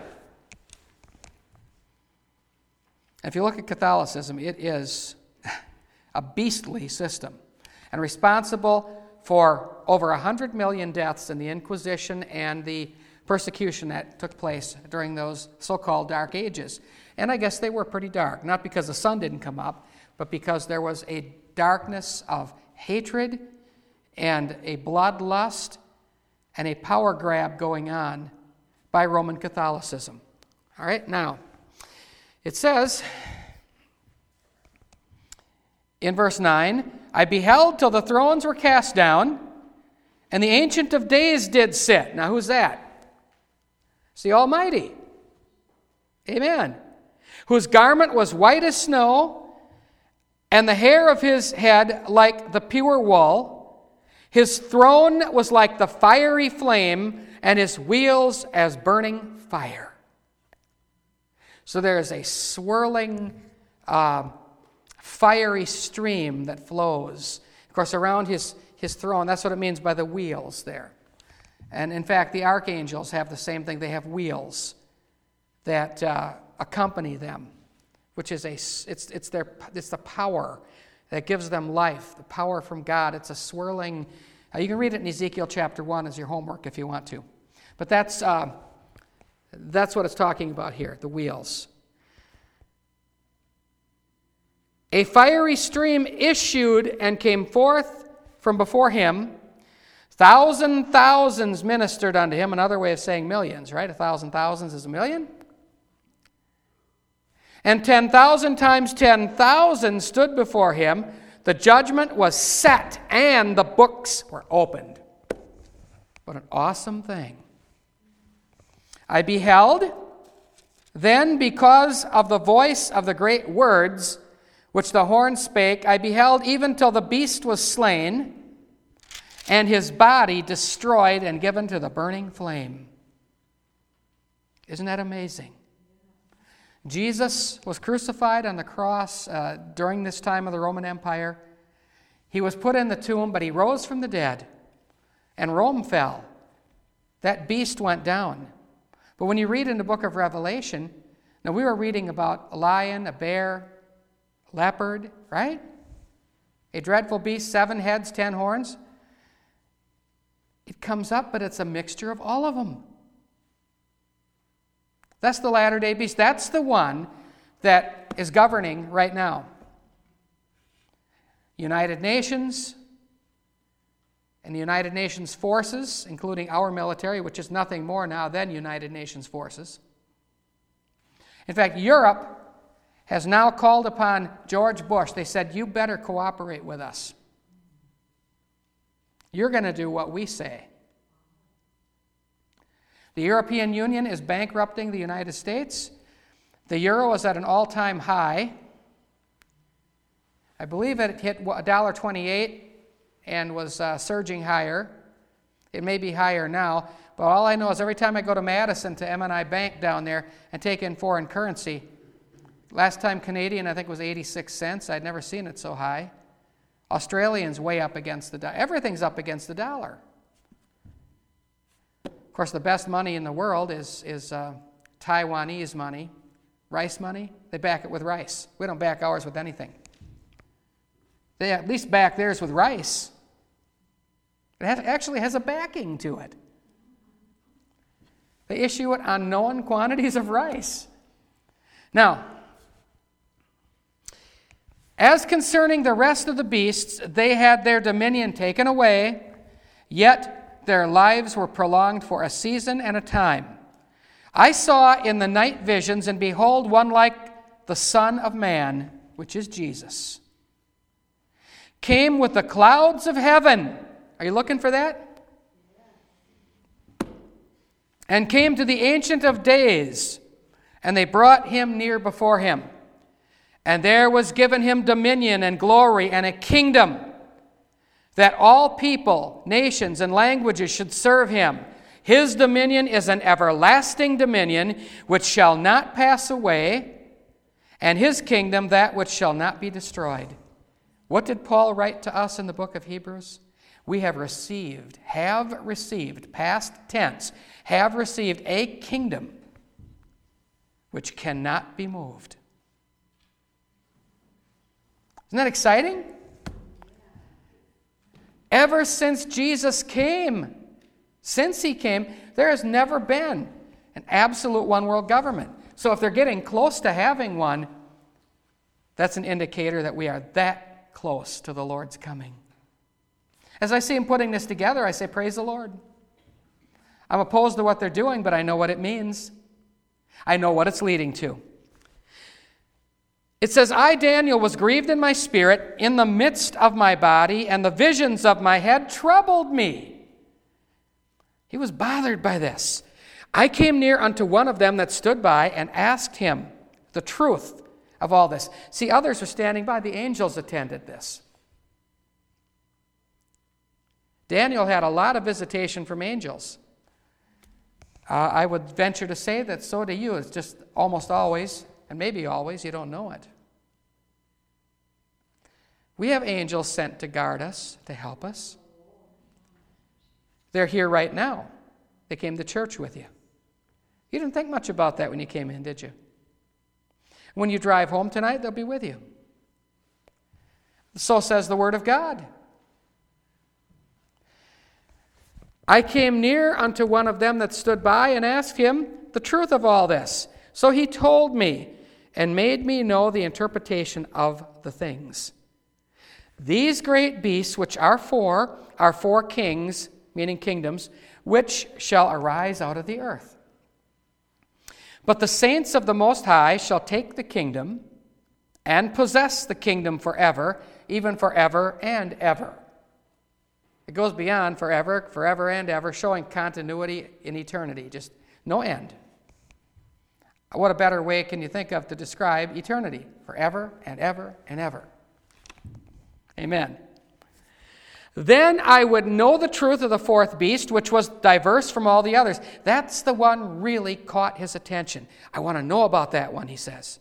If you look at Catholicism, it is a beastly system and responsible for over 100 million deaths in the Inquisition and the persecution that took place during those so-called Dark Ages. And I guess they were pretty dark, not because the sun didn't come up, but because there was a darkness of hatred and a bloodlust and a power grab going on by Roman Catholicism. All right, now, it says in verse 9, I beheld till the thrones were cast down, and the Ancient of Days did sit. Now, who's that? It's the Almighty. Amen. Whose garment was white as snow, and the hair of his head like the pure wool. His throne was like the fiery flame, and his wheels as burning fire. So there is a swirling, fiery stream that flows. Of course, around his throne, that's what it means by the wheels there. And in fact, the archangels have the same thing. They have wheels that accompany them, which is it's the power that gives them life, the power from God. It's a swirling. You can read it in Ezekiel chapter 1 as your homework if you want to. But that's what it's talking about here, the wheels. A fiery stream issued and came forth from before him. Thousands ministered unto him. Another way of saying millions, right? 1,000 thousands is a million. And 10,000 times 10,000 stood before him. The judgment was set, and the books were opened. What an awesome thing. I beheld, then because of the voice of the great words which the horn spake, I beheld even till the beast was slain, and his body destroyed and given to the burning flame. Isn't that amazing? Jesus was crucified on the cross during this time of the Roman Empire. He was put in the tomb, but he rose from the dead, and Rome fell. That beast went down. But when you read in the book of Revelation, now we were reading about a lion, a bear, a leopard, right? A dreadful beast, 7 heads, 10 horns. It comes up, but it's a mixture of all of them. That's the latter-day beast. That's the one that is governing right now. United Nations and the United Nations forces, including our military, which is nothing more now than United Nations forces. In fact, Europe has now called upon George Bush. They said, you better cooperate with us. You're going to do what we say. The European Union is bankrupting the United States. The euro is at an all-time high. I believe it hit $1.28 and was surging higher. It may be higher now, but all I know is every time I go to Madison to M&I Bank down there and take in foreign currency, last time Canadian I think was 86 cents. I'd never seen it so high. Australian's way up against the dollar. Everything's up against the dollar. Of course, the best money in the world is Taiwanese money, rice money. They back it with rice. We don't back ours with anything. They at least back theirs with rice. It actually has a backing to it. They issue it on known quantities of rice. Now, as concerning the rest of the beasts, they had their dominion taken away, yet their lives were prolonged for a season and a time. I saw in the night visions, and behold, one like the Son of Man, which is Jesus, came with the clouds of heaven. Are you looking for that? And came to the Ancient of Days, and they brought him near before him. And there was given him dominion and glory and a kingdom, that all people, nations, and languages should serve him. His dominion is an everlasting dominion which shall not pass away, and his kingdom that which shall not be destroyed. What did Paul write to us in the book of Hebrews? We have received, past tense, have received a kingdom which cannot be moved. Isn't that exciting? Ever since Jesus came, there has never been an absolute one-world government. So if they're getting close to having one, that's an indicator that we are that close to the Lord's coming. As I see him putting this together, I say, praise the Lord. I'm opposed to what they're doing, but I know what it means. I know what it's leading to. It says, I, Daniel, was grieved in my spirit in the midst of my body, and the visions of my head troubled me. He was bothered by this. I came near unto one of them that stood by and asked him the truth of all this. See, others are standing by. The angels attended this. Daniel had a lot of visitation from angels. I would venture to say that so do you. It's just almost always, and maybe always, you don't know it. We have angels sent to guard us, to help us. They're here right now. They came to church with you. You didn't think much about that when you came in, did you? When you drive home tonight, they'll be with you. So says the Word of God. I came near unto one of them that stood by and asked him the truth of all this. So he told me and made me know the interpretation of the things. These great beasts, which are four kings, meaning kingdoms, which shall arise out of the earth. But the saints of the Most High shall take the kingdom and possess the kingdom forever, even forever and ever. It goes beyond forever, forever and ever, showing continuity in eternity, just no end. What a better way can you think of to describe eternity? Forever and ever and ever. Amen. Then I would know the truth of the fourth beast, which was diverse from all the others. That's the one really caught his attention. I want to know about that one, he says.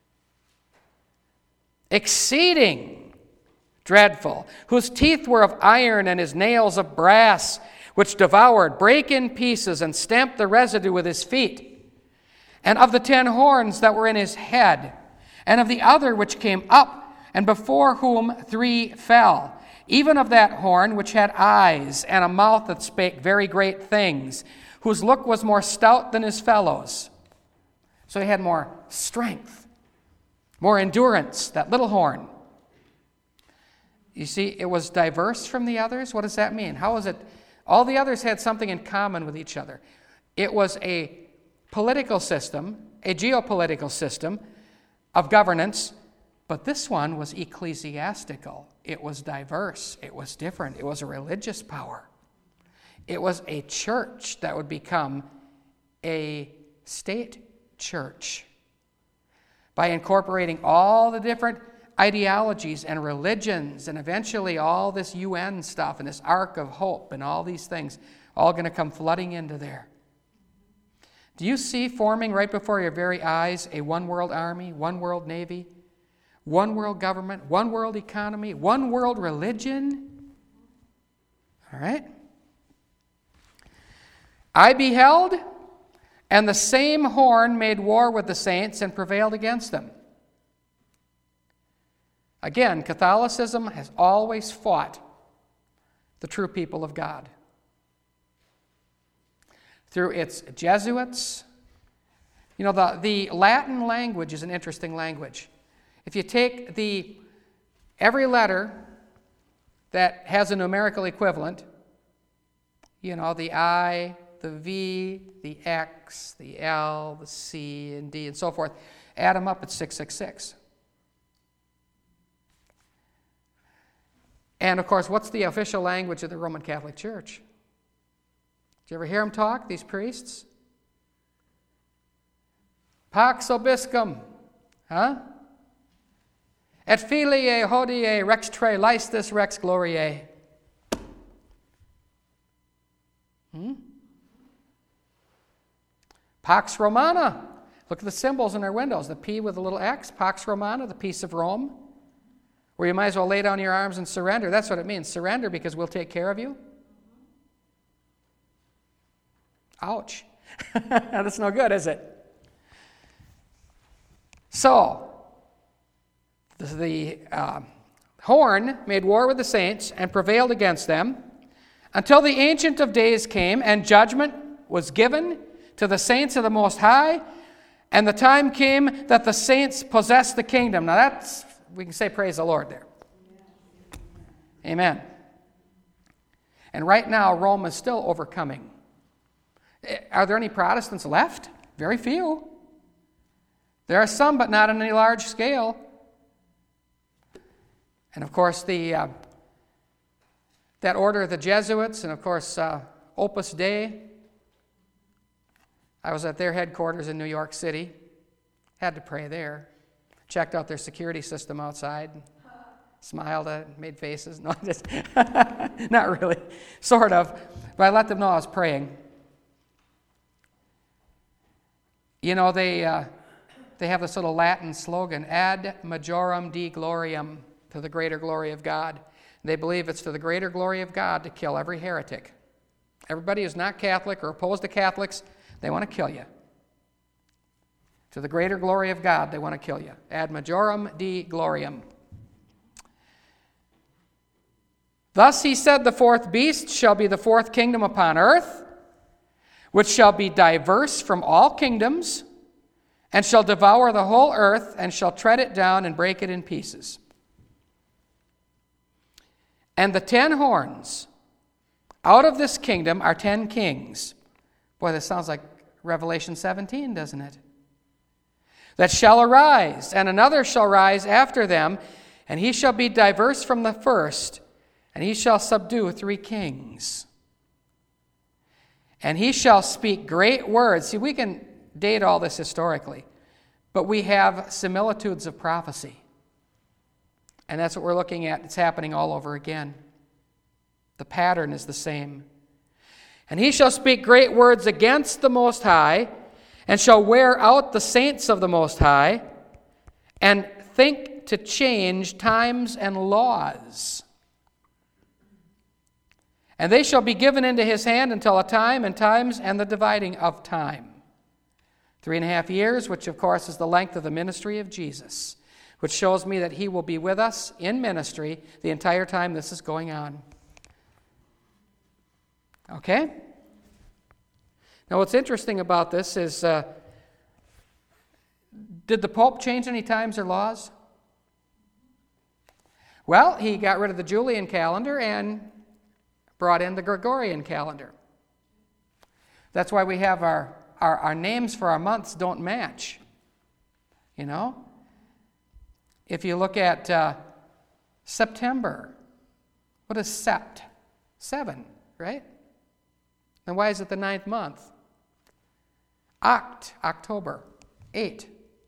Exceeding dreadful, whose teeth were of iron and his nails of brass, which devoured, brake in pieces, and stamped the residue with his feet. And of the 10 horns that were in his head, and of the other which came up, and before whom 3 fell, even of that horn which had eyes, and a mouth that spake very great things, whose look was more stout than his fellows. So he had more strength, more endurance, that little horn. You see, it was diverse from the others. What does that mean? How is it? All the others had something in common with each other. It was a political system, a geopolitical system of governance, but this one was ecclesiastical. It was diverse. It was different. It was a religious power. It was a church that would become a state church by incorporating all the different ideologies and religions, and eventually all this UN stuff and this Ark of Hope and all these things, all going to come flooding into there. Do you see forming right before your very eyes a one world army, one world navy, one world government, one world economy, one world religion? All right? I beheld, and the same horn made war with the saints and prevailed against them. Again, Catholicism has always fought the true people of God. Through its Jesuits. You know, the Latin language is an interesting language. If you take every letter that has a numerical equivalent, you know, the I, the V, the X, the L, the C, and D, and so forth, add them up, it's 666. And, of course, what's the official language of the Roman Catholic Church? Did you ever hear them talk, these priests? Pax Obiscum, huh? Et filiae hodie rex tre laestis rex gloriae. Pax Romana. Look at the symbols in their windows. The P with a little X, Pax Romana, the peace of Rome. Where you might as well lay down your arms and surrender. That's what it means. Surrender because we'll take care of you. Ouch. That's no good, is it? So, the horn made war with the saints and prevailed against them until the Ancient of Days came and judgment was given to the saints of the Most High And the time came that the saints possessed the kingdom. Now we can say praise the Lord there. Amen. And right now, Rome is still overcoming. Are there any Protestants left? Very few. There are some, but not on any large scale. And of course, that order of the Jesuits, and of course, Opus Dei. I was at their headquarters in New York City. Had to pray there. Checked out their security system outside. Smiled at, made faces. No, just not really. Sort of. But I let them know I was praying. You know, they have this little Latin slogan, ad majorem Dei gloriam, to the greater glory of God. They believe it's to the greater glory of God to kill every heretic. Everybody who's not Catholic or opposed to Catholics, they want to kill you. To the greater glory of God, they want to kill you. Ad majorem Dei gloriam. Thus he said, the fourth beast shall be the fourth kingdom upon earth, which shall be diverse from all kingdoms, and shall devour the whole earth, and shall tread it down and break it in pieces. And the 10 horns out of this kingdom are 10 kings. Boy, this sounds like Revelation 17, doesn't it? That shall arise, and another shall rise after them, and he shall be diverse from the first, and he shall subdue 3 kings. And he shall speak great words. See, we can date all this historically, but we have similitudes of prophecy. And that's what we're looking at. It's happening all over again. The pattern is the same. And he shall speak great words against the Most High, and shall wear out the saints of the Most High, and think to change times and laws. And they shall be given into his hand until a time and times and the dividing of time. 3.5 years, which of course is the length of the ministry of Jesus, which shows me that he will be with us in ministry the entire time this is going on. Okay? Now what's interesting about this is, did the Pope change any times or laws? Well, he got rid of the Julian calendar and brought in the Gregorian calendar. That's why we have our names for our months don't match. You know? If you look at September, what is sept? 7, right? Then why is it the 9th month? October, 8.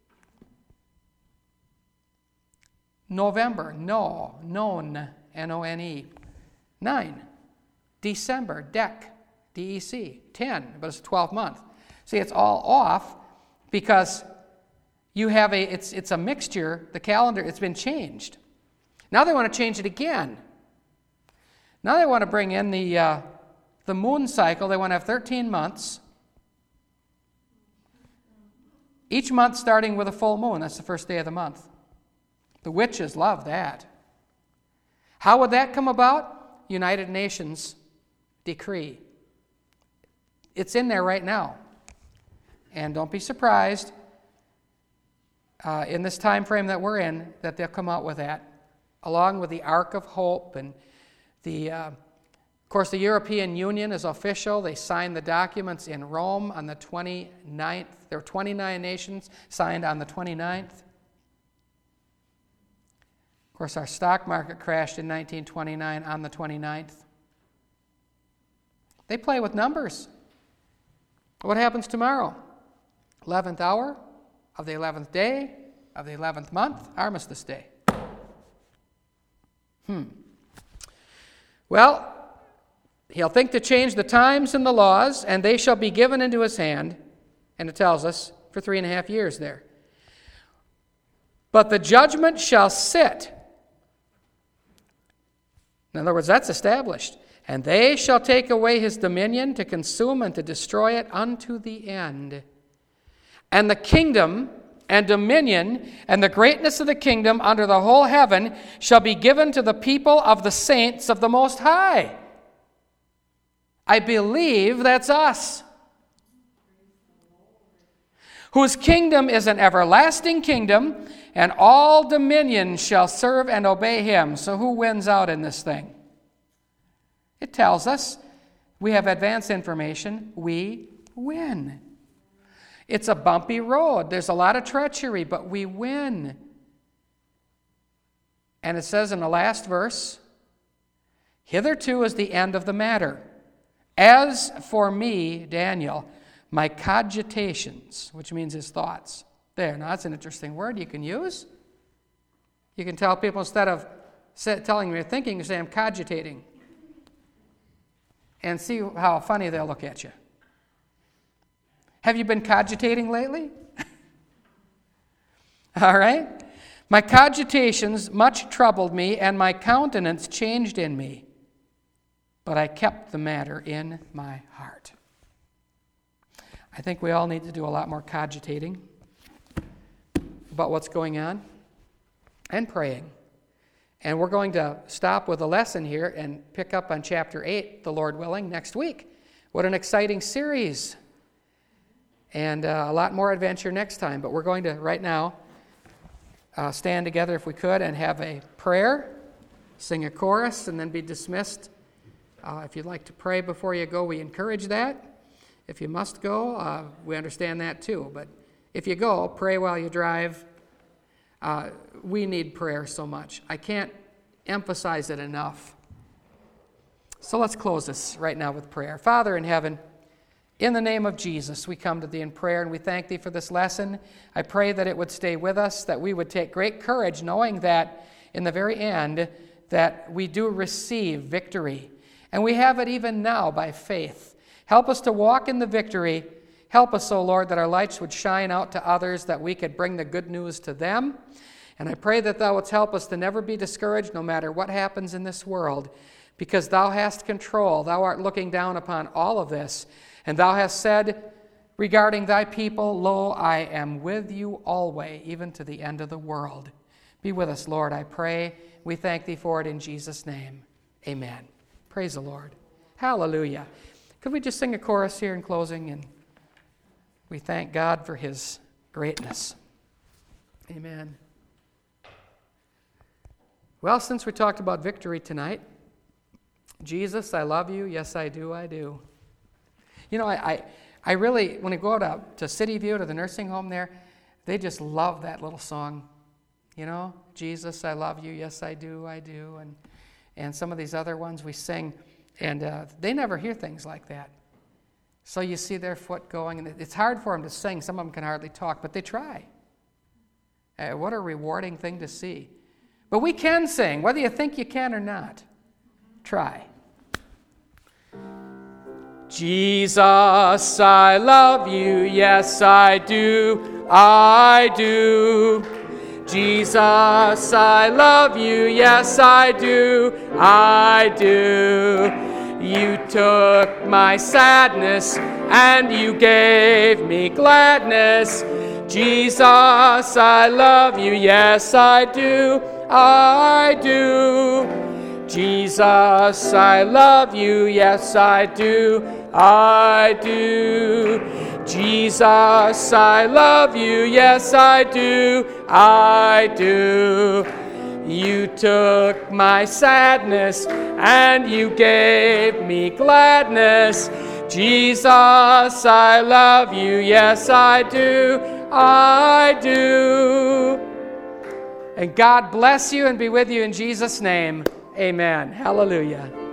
November, non, N-O-N-E, 9. December, dec, D-E-C, 10, but it's a 12th month. See, it's all off because you have it's a mixture, the calendar, it's been changed. Now they want to change it again. Now they want to bring in the moon cycle. They want to have 13 months. Each month starting with a full moon. That's the first day of the month. The witches love that. How would that come about? United Nations decree. It's in there right now. And don't be surprised in this time frame that we're in that they'll come out with that, along with the Ark of Hope and of course, the European Union is official. They signed the documents in Rome on the 29th. There were 29 nations signed on the 29th. Of course, our stock market crashed in 1929 on the 29th. They play with numbers. What happens tomorrow? 11th hour of the 11th day of the 11th month, Armistice Day. Well, he'll think to change the times and the laws, and they shall be given into his hand, and it tells us, for 3.5 years there. But the judgment shall sit. In other words, that's established. And they shall take away his dominion to consume and to destroy it unto the end. And the kingdom and dominion and the greatness of the kingdom under the whole heaven shall be given to the people of the saints of the Most High. I believe that's us. whose kingdom is an everlasting kingdom, and all dominions shall serve and obey him. So who wins out in this thing? It tells us, we have advanced information, we win. It's a bumpy road. There's a lot of treachery, but we win. And it says in the last verse, hitherto is the end of the matter. As for me, Daniel, my cogitations, which means his thoughts. There, now that's an interesting word you can use. You can tell people instead of telling me you're thinking, you say I'm cogitating. And see how funny they'll look at you. Have you been cogitating lately? All right. My cogitations much troubled me, and my countenance changed in me. But I kept the matter in my heart. I think we all need to do a lot more cogitating about what's going on and praying. And we're going to stop with a lesson here and pick up on chapter 8, the Lord willing, next week. What an exciting series. And a lot more adventure next time. But we're going to, right now, stand together if we could and have a prayer, sing a chorus, and then be dismissed. If you'd like to pray before you go, we encourage that. If you must go, we understand that too. But if you go, pray while you drive. We need prayer so much. I can't emphasize it enough. So let's close this right now with prayer. Father in heaven, in the name of Jesus, we come to Thee in prayer, and we thank Thee for this lesson. I pray that it would stay with us, that we would take great courage, knowing that in the very end, that we do receive victory. And we have it even now by faith. Help us to walk in the victory. Help us, O Lord, that our lights would shine out to others, that we could bring the good news to them. And I pray that Thou wouldst help us to never be discouraged no matter what happens in this world, because Thou hast control. Thou art looking down upon all of this. And Thou hast said regarding Thy people, Lo, I am with you always, even to the end of the world. Be with us, Lord, I pray. We thank Thee for it in Jesus' name. Amen. Praise the Lord. Hallelujah. Could we just sing a chorus here in closing? And we thank God for His greatness. Amen. Well, since we talked about victory tonight, Jesus, I love you. Yes, I do. I do. You know, I really, when I go out to City View, to the nursing home there, they just love that little song. You know, Jesus, I love you. Yes, I do. I do. And some of these other ones we sing, and they never hear things like that. So you see their foot going, and it's hard for them to sing. Some of them can hardly talk, but they try. What a rewarding thing to see. But we can sing, whether you think you can or not. Try. Jesus, I love you, yes I do, I do. Jesus, I love you, yes I do, I do. You took my sadness and you gave me gladness. Jesus, I love you, yes I do, I do. Jesus, I love you, yes I do, I do. Jesus, I love you, yes I do, I do. You took my sadness and you gave me gladness. Jesus, I love you, yes I do, I do. And God bless you and be with you in Jesus' name. Amen. Hallelujah.